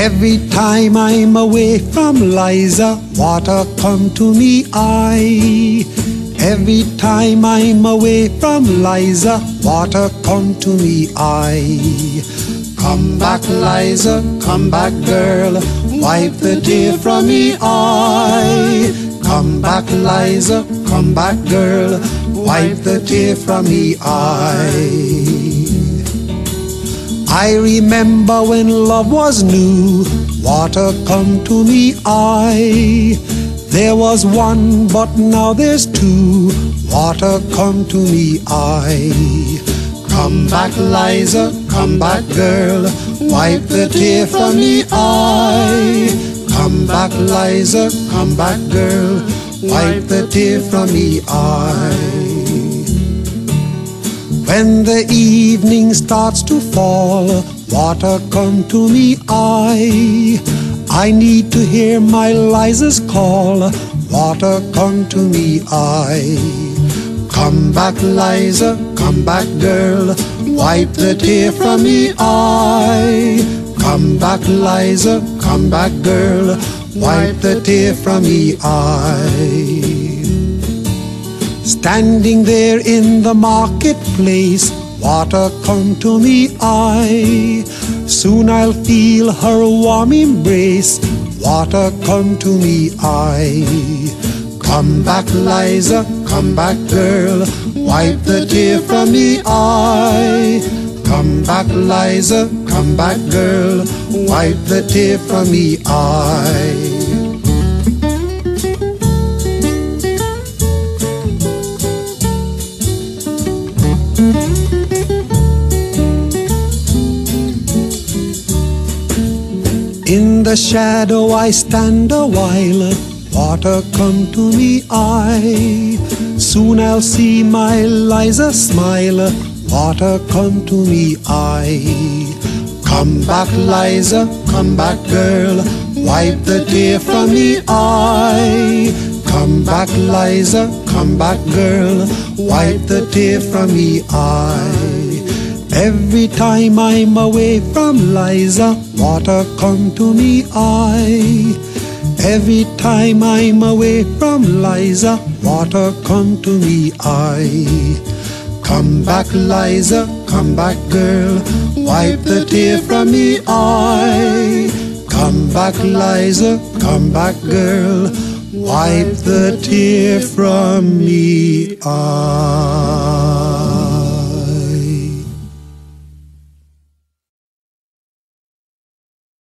Every time I'm away from Liza, water come to me eye. Every time I'm away from Liza, water come to me eye. Come back, Liza, come back, girl, wipe the tear from me eye. Come back, Liza, come back, girl, wipe the tear from me eye. I remember when love was new, water come to me eye. There was one, but now there's two, water come to me eye. Come back, Liza, come back, girl, wipe the tear from me eye. Come back, Liza, come back, girl, wipe the tear from me eye. When the evening starts to fall, water come to me eye. I need to hear my Liza's call, water come to me eye. Come back, Liza, come back, girl, wipe the tear from me eye. Come back, Liza, come back, girl, wipe the tear from me eye. Standing there in the marketplace, water come to me eye. Soon I'll feel her warm embrace, water come to me eye. Come back, Liza, come back, girl, wipe the tear from me eye. Come back, Liza, come back, girl, wipe the tear from me eye. In the shadow I stand a while, water come to me eye. Soon I'll see my Liza smile, water come to me eye. Come back, Liza, come back, girl, wipe the tear from me eye. Come back, Liza, come back, girl, wipe the tear from me eye. Every time I'm away from Liza, water come to me eye. Every time I'm away from Liza, water come to me eye. Come back, Liza, come back, girl, wipe the tear from me eye. Come back, Liza, come back, girl, wipe the tear from me eye.